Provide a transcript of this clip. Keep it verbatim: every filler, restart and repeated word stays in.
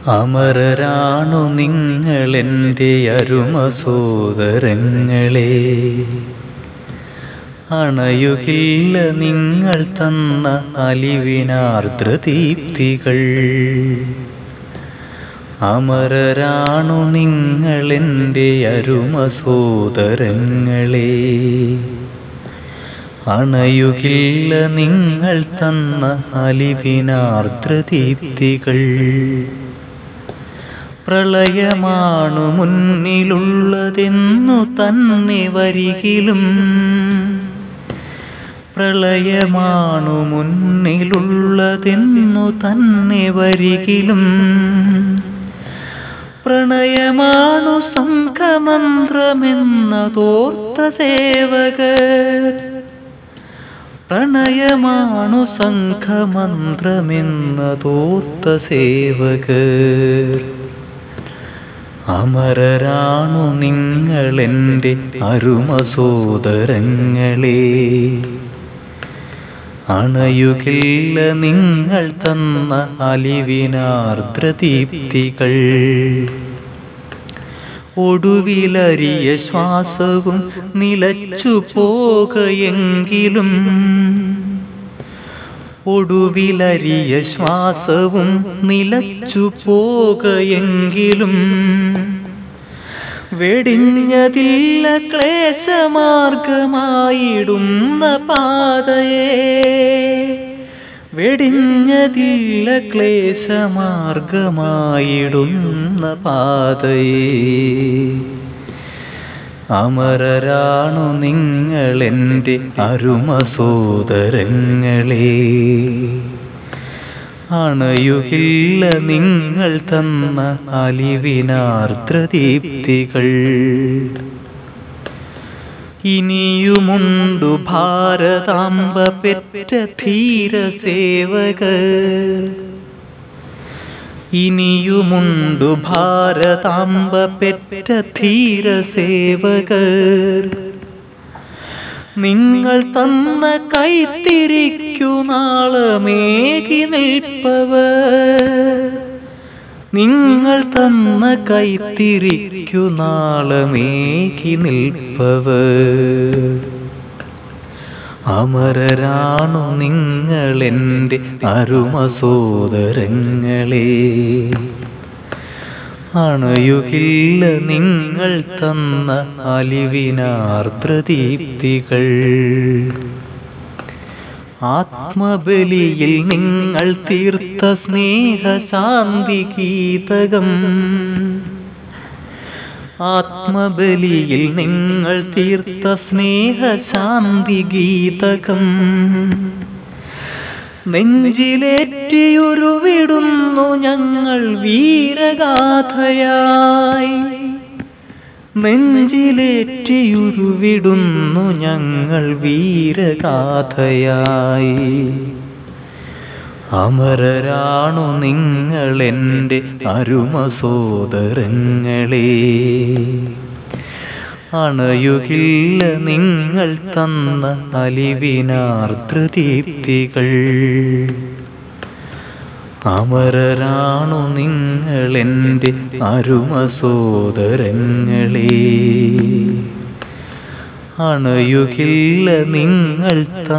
അമരരാണു നിങ്ങളെൻ്റെ അരുമ സോദരങ്ങളെ, അണയുകില്ല നിങ്ങൾ തന്ന അലിവിനാർദ്രദീപ്തികൾ. അമരരാണു നിങ്ങളെൻ്റെ അരുമ സോദരങ്ങളെ, അണയുകില്ല നിങ്ങൾ തന്ന അലിവിനാർദ്രദീപ്തികൾ. പ്രളയമാണു മുന്നിലുള്ളതെന്നു തന്നെ വരികിലും, പ്രളയമാണു മുന്നിലുള്ളതെന്നു തന്നെ വരികിലും, പ്രണയമാണു സംഘമന്ത്രമെന്നതോർത്ത സേവകർ, പ്രണയമാണു സംഘമന്ത്രമെന്നതോർത്ത സേവകർ. അമരരാണു നിങ്ങളെൻ്റെ അരുമ സോദരങ്ങളെ, അണയുകില്ല നിങ്ങൾ തന്ന അലിവിനാർദ്രദീപ്തികൾ. ഒടുവിലരിയ ശ്വാസവും നിലച്ചു പോകയെങ്കിലും, ഒടുവിലരിയ ശ്വാസവും നിലച്ചു പോകയെങ്കിലും, വെടിഞ്ഞതില്ല ക്ലേശമാർഗമായിടുന്ന പാതയെ, വെടിഞ്ഞതില്ല ക്ലേശമാർഗമായിടുന്ന പാതയെ. അമരരാണു നിങ്ങളെൻ്റെ അരുമ സോദരങ്ങളെ, അണയുകില്ല നിങ്ങൾ തന്ന അലിവിനാർദ്രദീപ്തികൾ. ഇനിയുമുണ്ടു ഭാരതാംബ പെറ്റ ധീരസേവകർ, ഇനിയുമുണ്ടു ഭാരതാംബ പെറ്റ ധീരസേവകർ. നിങ്ങൾ തന്ന കൈത്തിരിക്കു നാളമേകി നിൽപ്പവർ, നിങ്ങൾ തന്ന കൈത്തിരിക്കു നാളമേകി നിൽപ്പവർ. അമരരാണു നിങ്ങളെൻ്റെ അരുമ സോദരങ്ങളെ, അണയുകില്ല നിങ്ങൾ തന്ന അലിവിനാർദ്രദീപ്തികൾ. ആത്മബലിയിൽ നിങ്ങൾ തീർത്ത സ്നേഹശാന്തി ഗീതകം, ആത്മബലിയിൽ നിങ്ങൾ തീർത്ത സ്നേഹശാന്തി ഗീതകം. നെഞ്ചിലേറ്റിയുരുവിടുന്നു ഞങ്ങൾ വീരഗാഥയായി, നെഞ്ചിലേറ്റിയുരുവിടുന്നു ഞങ്ങൾ വീരഗാഥയായി. അമരരാണു നിങ്ങളെൻ്റെ അരുമ സോദരങ്ങളെ, അണയുകില്ല നിങ്ങൾ തന്ന അലിവിനാർദ്രദീപ്തികൾ. അമരരാണു നിങ്ങളെൻ്റെ അരുമ സോദരങ്ങളെ, അണയുകില്ല നിങ്ങൾ തന്ന